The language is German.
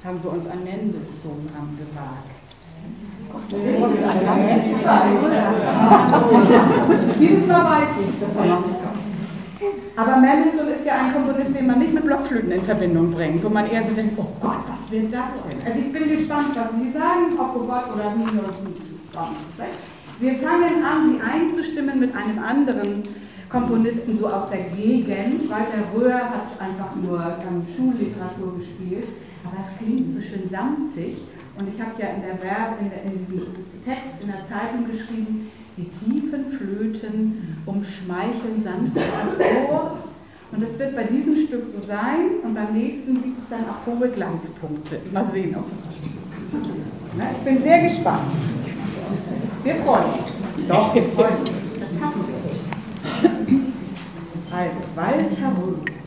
haben wir uns an Mendelssohn gewagt. Dieses Mal weiß ich es. Aber Mendelssohn ist ja ein Komponist, den man nicht mit Blockflöten in Verbindung bringt, wo man eher so denkt, oh Gott, was wird das denn? Also ich bin gespannt, was Sie sagen, ob oh Gott oder nie oder nie. Wir fangen an, Sie einzustimmen mit einem anderen Komponisten so aus der Gegend. Walter Röhr hat einfach nur Schulliteratur gespielt, aber es klingt so schön samtig. Und ich habe ja in diesem Text in der Zeitung geschrieben, die tiefen Flöten umschmeicheln sanft das Ohr. Und das wird bei diesem Stück so sein und beim nächsten gibt es dann auch hohe Glanzpunkte. Mal sehen, ob das ich bin sehr gespannt. Wir freuen uns. Doch, wir freuen uns. Das schaffen wir. Also, Walter Röhr.